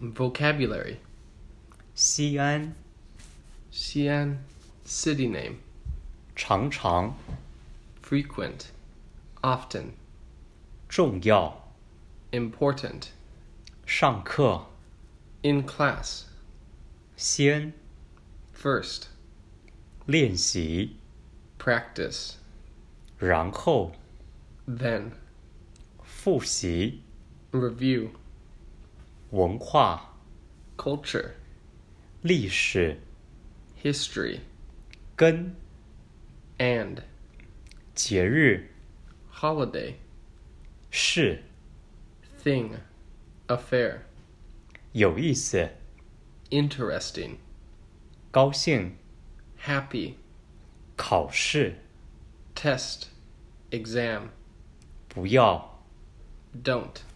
Vocabulary. 西安 Xi'an, city name. 常常 Frequent. Often. 重要 Important. 上课 In class. 先 First. 练习 Practice. 然后 Then. 复习 Review. 文化 Culture. 历史 History. 跟 And. 节日 Holiday. 是 Thing. Affair. 有意思 Interesting. 高兴 Happy. 考试 Test. Exam. 不要 Don't.